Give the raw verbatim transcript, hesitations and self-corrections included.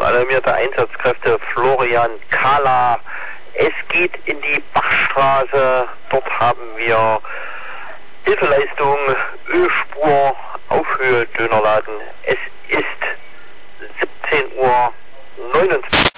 alarmierte Einsatzkräfte Florian Kahler. Es geht in die Bachstraße. Dort haben wir Hilfeleistung, Ölspur, Aufhöhe, Dönerladen. Es ist siebzehn Uhr neunundzwanzig.